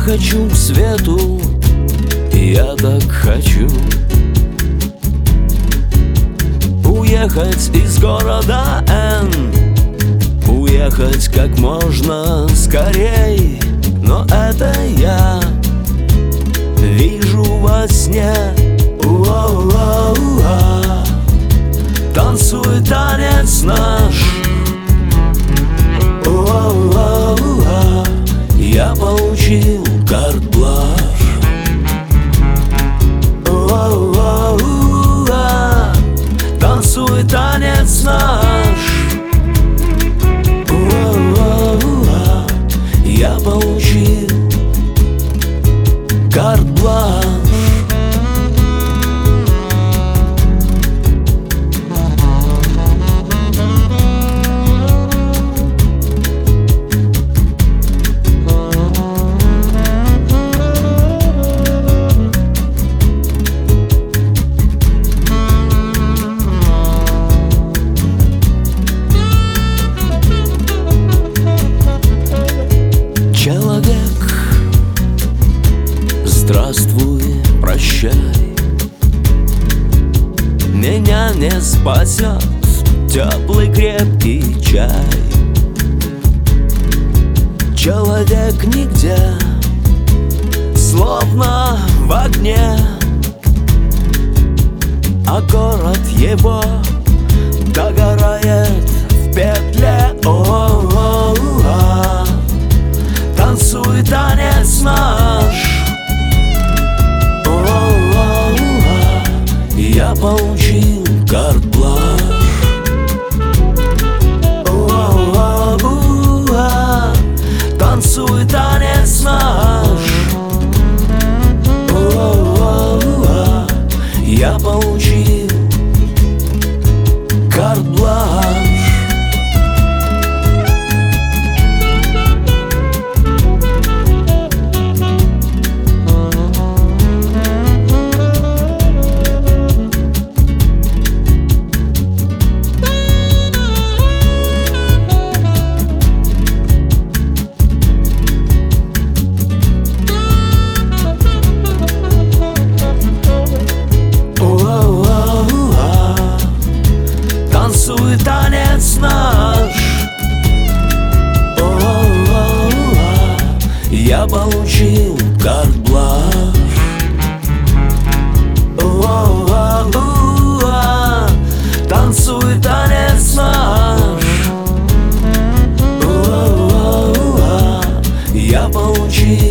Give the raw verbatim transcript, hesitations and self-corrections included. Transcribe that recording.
хочу к свету, я так хочу уехать из города Н, уехать как можно скорей. Но это я вижу во сне. У-о-о-о-о. Танцует танец наш. У-о-о-о-о. Я получил карт-бланш. У-о-о-о-о. Танцует танец наш. У-о-о-о-о. Я получил карт-бланш. Человек, здравствуй, прощай. Меня не спасет теплый крепкий чай. Человек нигде, словно в огне, а город его догорает в петле. О-о-о-о. Танцует танец наш. О-о-о-о. Я получил карт-бланш. О-о-о-о. Танцует танец наш. О-о-о-о. Я получил карт-бланш. Танцует танец наш. О-о-о-о. Я получил карт-бланш. О-о-о-о. Танцует танец наш. О-о-о-о. Я получил